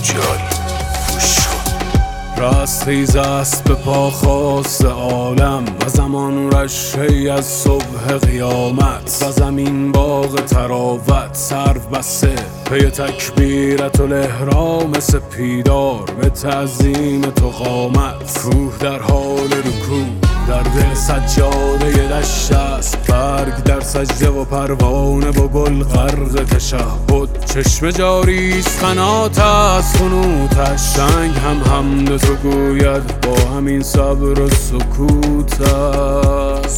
رستخیز است به پا خواست عالم و زمان رشحی از صبح قیامت و زمین باغ تراوت سرو بسته پی تکبیرت الاحرام سپیدار به تعظیم تو قامت کوه در حال رکوع در دل سجاده دشت است برگ در سجده و پروانه و گل غرق تشهد چشم جاری است قنات از خنوتش سنگ هم حمد تو گوید با همین صبر و سکوتش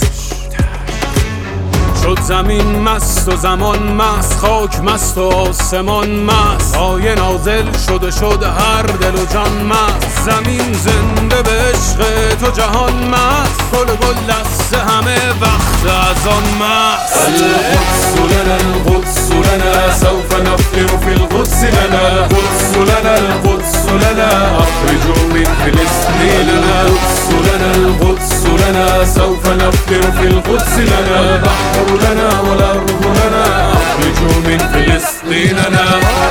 شد زمین مست و زمان مست خاک مست و آسمان مست آیه نازل شد هر دل و جان مست زمین زنده به عشق تو جهان مست گل دست همه وقت از آن مست القدس لنا القدس لنا سوف نفطر في القدس لنا القدس لنا القدس لنا أخرجوا من فلسطين القدس لنا القدس لنا سوف نفطر في القدس لنا البحر لنا والأرض لنا أخرجوا من فلسطيننا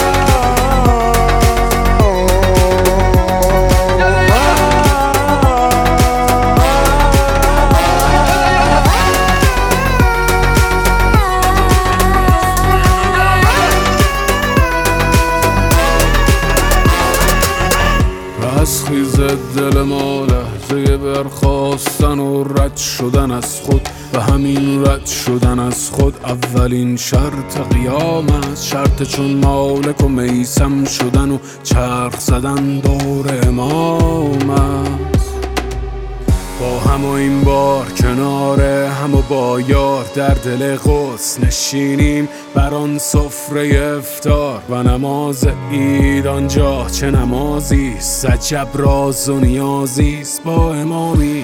رستخیز دل ما لحظه برخاستن و رد شدن از خود و همین رد شدن از خود اولین شرط قیام است شرط چون مالک و میسم شدن و چرخ زدن دور امام است با هم و این بار کنار هم و با یار در دل قدس نشینیم بر آن سفره افطار و نماز عید آنجا چه نمازی است عجب راز و نیازی است با امامی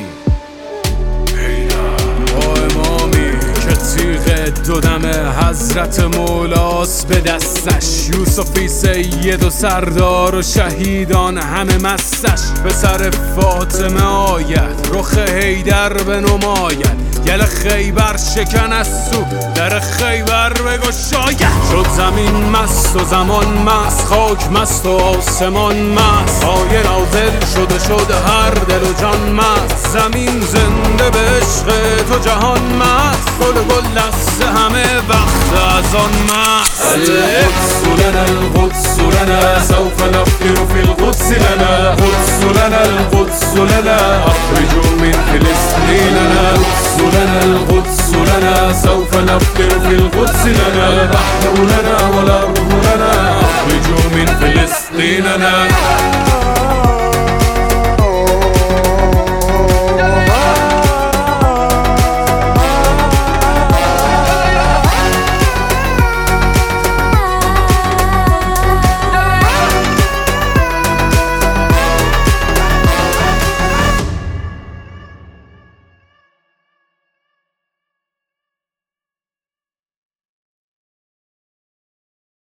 که تیغ دو دم حضرت مولاست به دستش یوسفی سید و سردار و شهیدان همه مستش به سر فاطمه آید رخ حیدر به نماید گل خیبر شکن از سو در خیبر بگشاید شد زمین مست و زمان مست خاک مست و آسمان مست آیه نازل شد هر دل و جان مست زمین زنده به عشق تو جهان مست گل دست همه وقت از آن مست القدس لنا القدس لنا سوف نفطر في القدس لنا القدس لنا القدس لنا أخرجوا من فلسطين القدس لنا القدس لنا سوف نفطر في القدس لنا البحر لنا والأرض لنا أخرجوا من فلسطيننا